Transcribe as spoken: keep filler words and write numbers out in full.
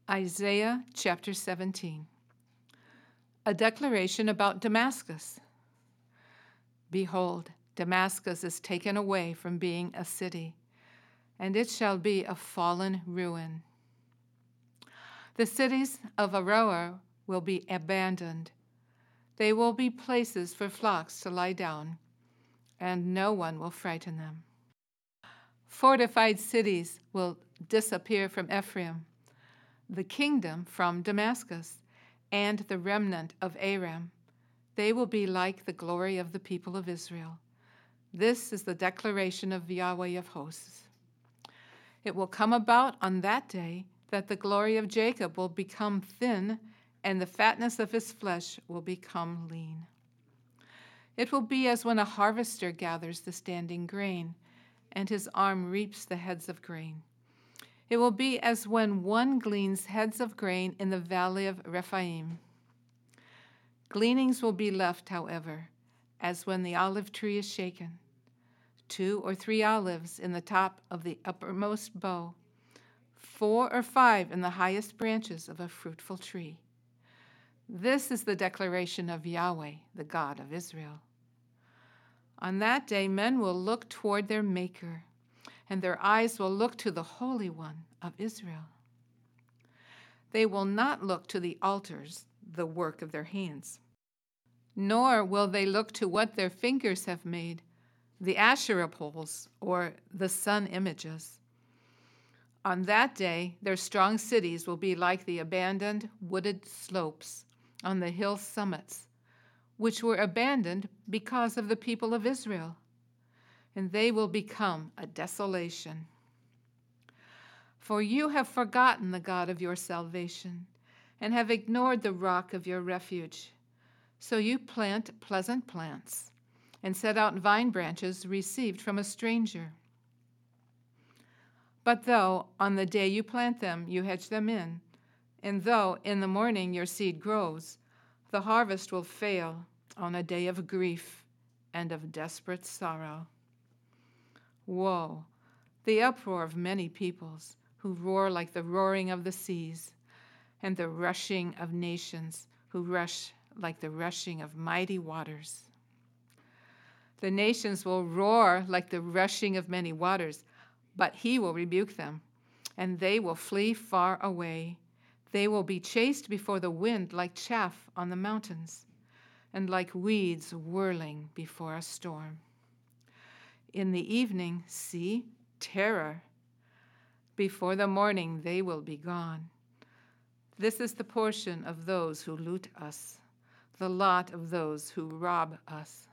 Isaiah chapter seventeen. A declaration about Damascus. Behold, Damascus is taken away from being a city, and it shall be a fallen ruin. The cities of Aroer will be abandoned. They will be places for flocks to lie down, and no one will frighten them. Fortified cities will disappear from Ephraim, the kingdom from Damascus, and the remnant of Aram. They will be like the glory of the people of Israel. This is the declaration of Yahweh of hosts. It will come about on that day that the glory of Jacob will become thin, and the fatness of his flesh will become lean. It will be as when a harvester gathers the standing grain, and his arm reaps the heads of grain. It will be as when one gleans heads of grain in the valley of Rephaim. Gleanings will be left, however, as when the olive tree is shaken. Two or three olives in the top of the uppermost bough, four or five in the highest branches of a fruitful tree. This is the declaration of Yahweh, the God of Israel. On that day, men will look toward their Maker, and their eyes will look to the Holy One of Israel. They will not look to the altars, the work of their hands, nor will they look to what their fingers have made, the Asherah poles or the sun images. On that day, their strong cities will be like the abandoned wooded slopes on the hill summits, which were abandoned because of the people of Israel, and they will become a desolation. For you have forgotten the God of your salvation, and have ignored the rock of your refuge. So you plant pleasant plants, and set out vine branches received from a stranger. But though on the day you plant them you hedge them in, and though in the morning your seed grows, the harvest will fail on a day of grief and of desperate sorrow. Woe, the uproar of many peoples, who roar like the roaring of the seas, and the rushing of nations, who rush like the rushing of mighty waters. The nations will roar like the rushing of many waters, but he will rebuke them, and they will flee far away. They will be chased before the wind like chaff on the mountains, and like weeds whirling before a storm. In the evening, see, terror. Before the morning, they will be gone. This is the portion of those who loot us, the lot of those who rob us.